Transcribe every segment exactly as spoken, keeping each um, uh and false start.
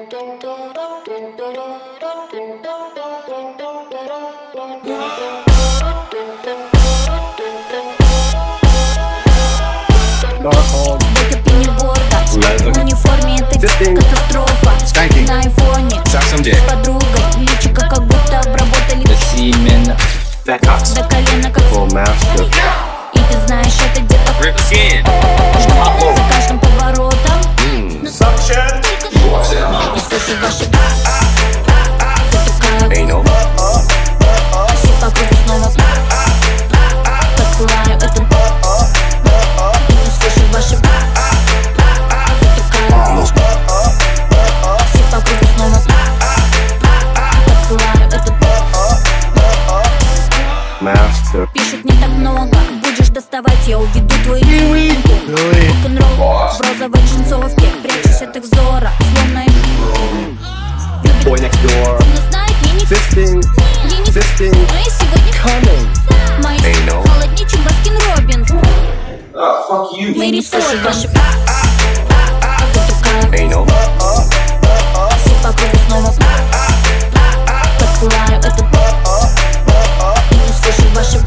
Бэкап пениборда в униформе это катастрофа. На айфоне с подругой личико как будто обработали до колена как и ты знаешь это где-то жду за каждым поворотом. Не слышу ваши затыкаю все по кругу снова посылаю это. Не слышу ваши затыкаю все по кругу снова посылаю это. Пишут не так много, будешь доставать, я уведу твою девушку. Рок-н-ролл в розовой джинсовке, прячусь от их взора, словно их Boy next door. не знает, я не Fisting, я не fisting, но я сегодня coming. мои Hey, no. холоднее, чем Баскин Роббинс. Fuck you. Я не слышу ваши Hey, no. все по кругу снова посылаю это. Я не слышу ваши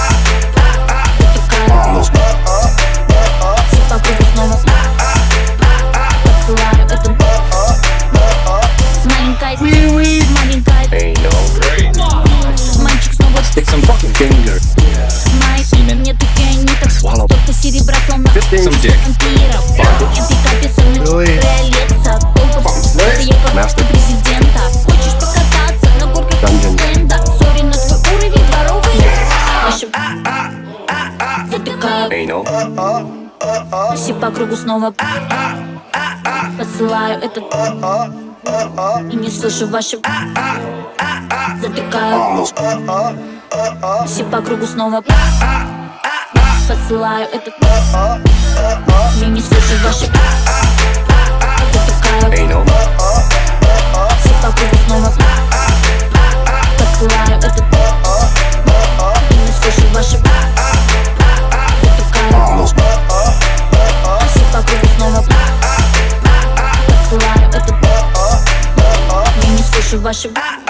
все по кругу снова посылаю это. Маленькая, маленькая, Hey, no. мальчик снова Stick some fucking finger. Майк, нет океанитов, Swallow. только серебра, словно Fisting, вампиров. И пикапе сонный пролетца, только я как Master. президента. Хочешь покататься на горках Dungeon. стенда? Сори, на твой уровень дворовый. Ваши затыкаю Hey, no. все по кругу снова посылаю этот. И не слышу ваши затыкаю все по кругу снова посылаю этот. Я не слышу ваши затыкаю Hey, no. все по кругу снова посылаю этот. Я не слышу ваши затыкаю все по кругу снова посылаю этот. Я не слышу ваши